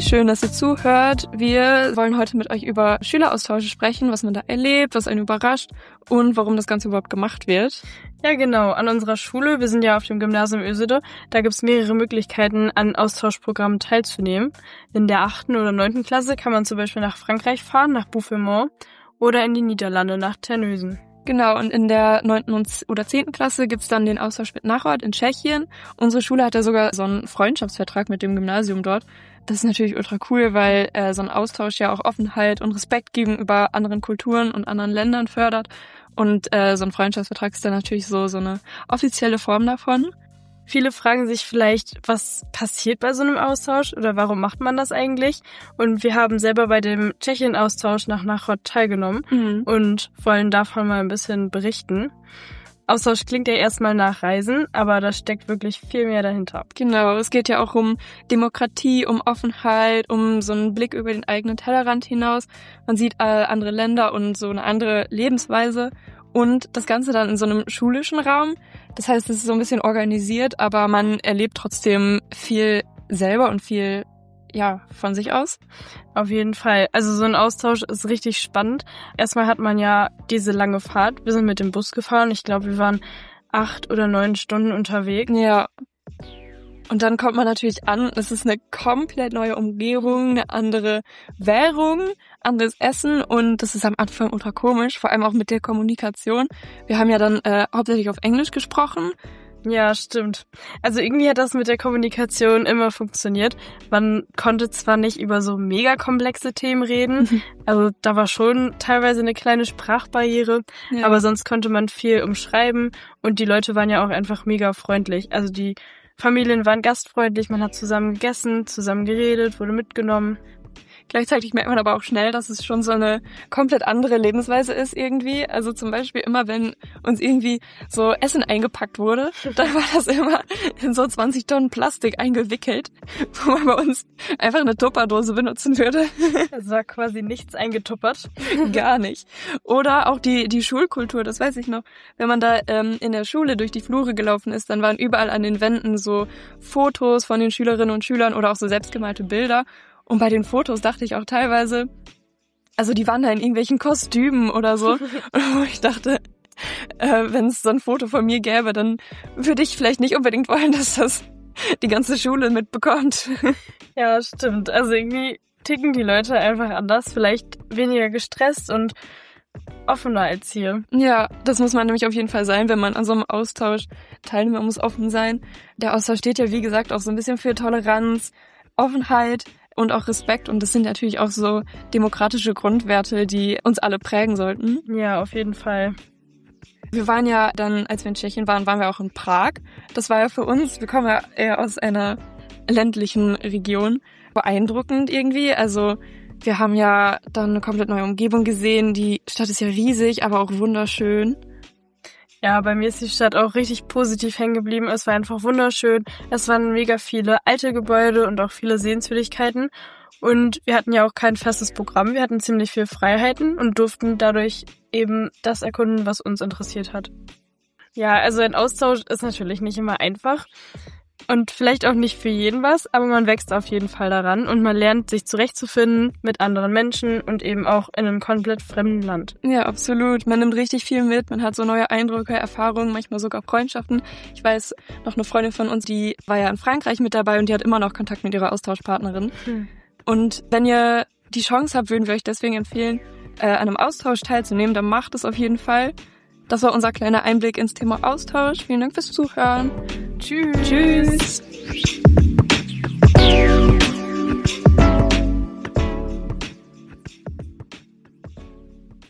schön, dass ihr zuhört. Wir wollen heute mit euch über Schüleraustausche sprechen, was man da erlebt, was einen überrascht und warum das Ganze überhaupt gemacht wird. Ja, genau. An unserer Schule, wir sind ja auf dem Gymnasium Ösede, da gibt's mehrere Möglichkeiten, an Austauschprogrammen teilzunehmen. In der 8. oder 9. Klasse kann man zum Beispiel nach Frankreich fahren, nach Buffemont oder in die Niederlande, nach Terneuzen. Genau, und in der 9. oder 10. Klasse gibt's dann den Austausch mit Náchod in Tschechien. Unsere Schule hat ja sogar so einen Freundschaftsvertrag mit dem Gymnasium dort. Das ist natürlich ultra cool, weil so ein Austausch ja auch Offenheit und Respekt gegenüber anderen Kulturen und anderen Ländern fördert. Und so ein Freundschaftsvertrag ist dann natürlich so eine offizielle Form davon. Viele fragen sich vielleicht, was passiert bei so einem Austausch oder warum macht man das eigentlich? Und wir haben selber bei dem Tschechien-Austausch nach Náchod teilgenommen und wollen davon mal ein bisschen berichten. Austausch klingt ja erstmal nach Reisen, aber da steckt wirklich viel mehr dahinter. Genau, es geht ja auch um Demokratie, um Offenheit, um so einen Blick über den eigenen Tellerrand hinaus. Man sieht andere Länder und so eine andere Lebensweise und das Ganze dann in so einem schulischen Raum. Das heißt, es ist so ein bisschen organisiert, aber man erlebt trotzdem viel selber und viel von sich aus. Auf jeden Fall. Also so ein Austausch ist richtig spannend. Erstmal hat man ja diese lange Fahrt. Wir sind mit dem Bus gefahren. Ich glaube, wir waren 8 oder 9 Stunden unterwegs. Ja. Und dann kommt man natürlich an. Es ist eine komplett neue Umgebung, eine andere Währung, anderes Essen. Und das ist am Anfang ultra komisch, vor allem auch mit der Kommunikation. Wir haben ja dann hauptsächlich auf Englisch gesprochen. Ja, stimmt. Also irgendwie hat das mit der Kommunikation immer funktioniert. Man konnte zwar nicht über so mega komplexe Themen reden, also da war schon teilweise eine kleine Sprachbarriere, aber sonst konnte man viel umschreiben und die Leute waren ja auch einfach mega freundlich. Also die Familien waren gastfreundlich, man hat zusammen gegessen, zusammen geredet, wurde mitgenommen. Gleichzeitig merkt man aber auch schnell, dass es schon so eine komplett andere Lebensweise ist irgendwie. Also zum Beispiel immer, wenn uns irgendwie so Essen eingepackt wurde, dann war das immer in so 20 Tonnen Plastik eingewickelt, wo man bei uns einfach eine Tupperdose benutzen würde. Es war quasi nichts eingetuppert. Gar nicht. Oder auch die Schulkultur, das weiß ich noch. Wenn man da in der Schule durch die Flure gelaufen ist, dann waren überall an den Wänden so Fotos von den Schülerinnen und Schülern oder auch so selbstgemalte Bilder. Und bei den Fotos dachte ich auch teilweise, also die waren da in irgendwelchen Kostümen oder so. Und wo ich dachte, wenn es so ein Foto von mir gäbe, dann würde ich vielleicht nicht unbedingt wollen, dass das die ganze Schule mitbekommt. Ja, stimmt. Also irgendwie ticken die Leute einfach anders, vielleicht weniger gestresst und offener als hier. Ja, das muss man nämlich auf jeden Fall sein, wenn man an so einem Austausch teilnimmt. Man muss offen sein. Der Austausch steht ja, wie gesagt, auch so ein bisschen für Toleranz, Offenheit und auch Respekt. Und das sind natürlich auch so demokratische Grundwerte, die uns alle prägen sollten. Ja, auf jeden Fall. Wir waren ja dann, als wir in Tschechien waren wir auch in Prag. Das war ja für uns, wir kommen ja eher aus einer ländlichen Region, beeindruckend irgendwie. Also wir haben ja dann eine komplett neue Umgebung gesehen. Die Stadt ist ja riesig, aber auch wunderschön. Ja, bei mir ist die Stadt auch richtig positiv hängen geblieben. Es war einfach wunderschön. Es waren mega viele alte Gebäude und auch viele Sehenswürdigkeiten. Und wir hatten ja auch kein festes Programm. Wir hatten ziemlich viel Freiheiten und durften dadurch eben das erkunden, was uns interessiert hat. Ja, also ein Austausch ist natürlich nicht immer einfach. Und vielleicht auch nicht für jeden was, aber man wächst auf jeden Fall daran und man lernt, sich zurechtzufinden mit anderen Menschen und eben auch in einem komplett fremden Land. Ja, absolut. Man nimmt richtig viel mit, man hat so neue Eindrücke, Erfahrungen, manchmal sogar Freundschaften. Ich weiß, noch eine Freundin von uns, die war ja in Frankreich mit dabei und die hat immer noch Kontakt mit ihrer Austauschpartnerin. Und wenn ihr die Chance habt, würden wir euch deswegen empfehlen, an einem Austausch teilzunehmen, dann macht es auf jeden Fall. Das war unser kleiner Einblick ins Thema Austausch. Vielen Dank fürs Zuhören. Tschüss. Tschüss.